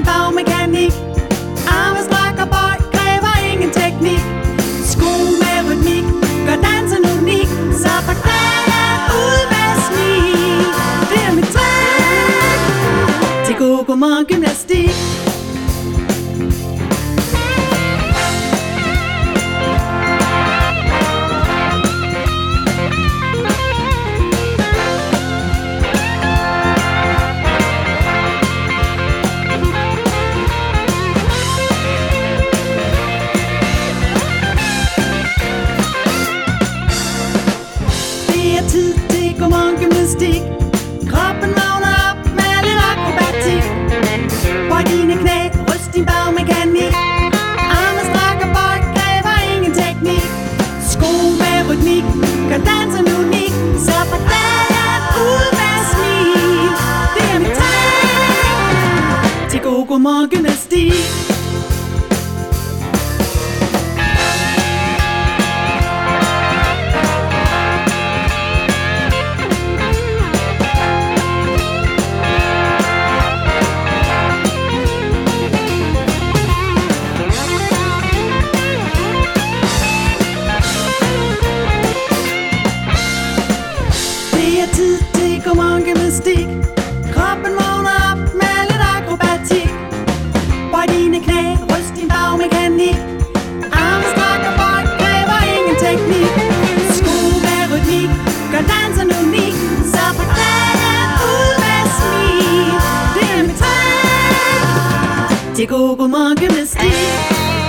din bagmekanik. Armestræk og bøj kræver ingen teknik. Sko med rytmik gør dansen unik. Så forklar ud med smil. Det er mit træk til go-go-morgengymnastik. Tid til go-morgengymnastik. Kroppen vågner op med lidt akrobatik. Bøj dine knæ, ryst din bagmekanik. Arme stræk og bøj kræver ingen teknik. Sko med rytmik gør dansen unik. Så forklar ud med smil. Det er mit træk til go-go-morgengymnastik. Tid til go-morgengymnastik. Kroppen vågner op med lidt akrobatik. Bøj dine knæ, ryst din bagmekanik. Arme stræk og bøj kræver ingen teknik. Sko med rytmik gør dansen unik. Så forklar ud med smil. Det er mit træk til go-go-morgengymnastik.